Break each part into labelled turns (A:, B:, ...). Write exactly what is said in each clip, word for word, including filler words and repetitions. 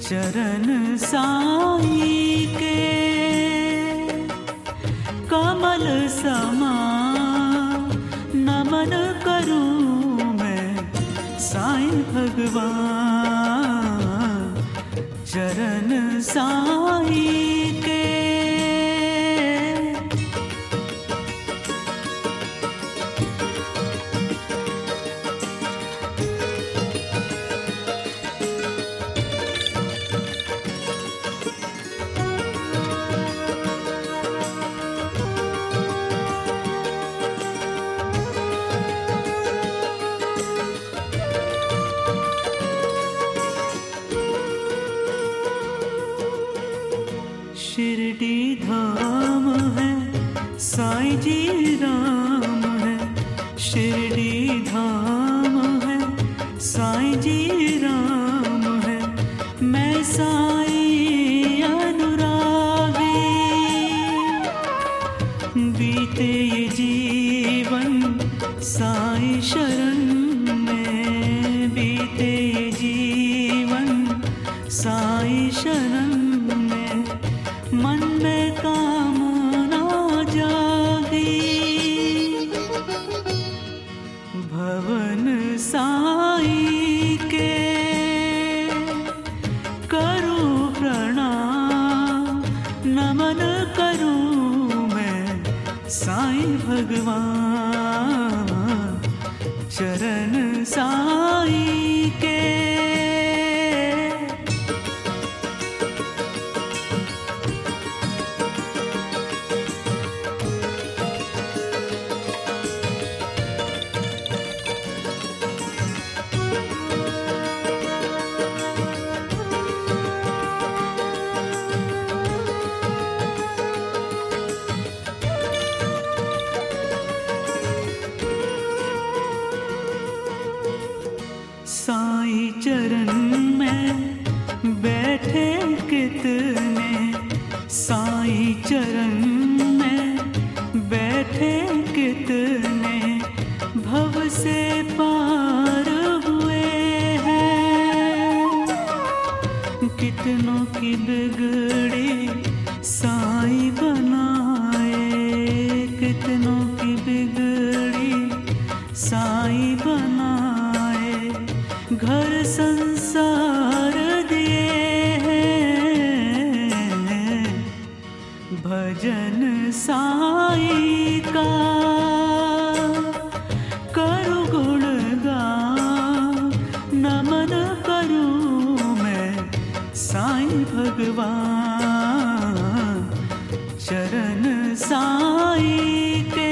A: चरण साईं के कमल समा नमन करूं मैं साईं भगवान। चरण साईं के शिरडी धाम है साईं जी राम है। शिरडी धाम है साईं जी राम है। मैं साईं अनुरागी बीते ये जीवन साईं शरण में। बीते ये जीवन साईं शरण में। मन में कामना जागी भवन साईं के करूं प्रणाम नमन करूं मैं साईं भगवान। चरण साईं के साईं चरण में बैठे कितने। साईं चरण में बैठे कितने भव से पार हुए हैं। कितनों की बिगड़ी साईं बनाए। कितनों की बिगड़ी साईं बनाए। घर संसार दिए हैं। भजन साईं का करूं गुणगान नमन करूं मैं साईं भगवान। चरण साईं के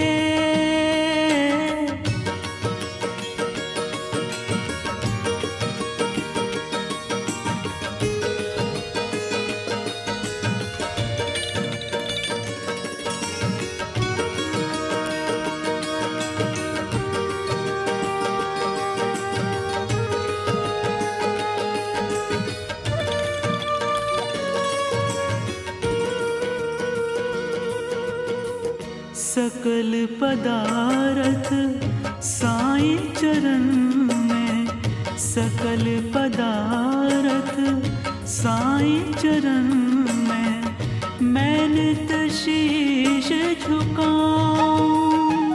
A: सकल पदार्थ साईं चरण में। सकल पदार्थ साईं चरण में। मैं नित शीश झुकाऊं।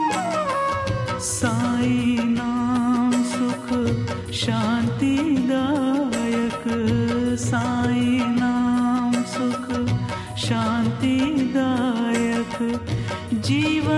A: साईं नाम सुख शांतिदायक। साईं नाम सुख शांतिदायक। जीवन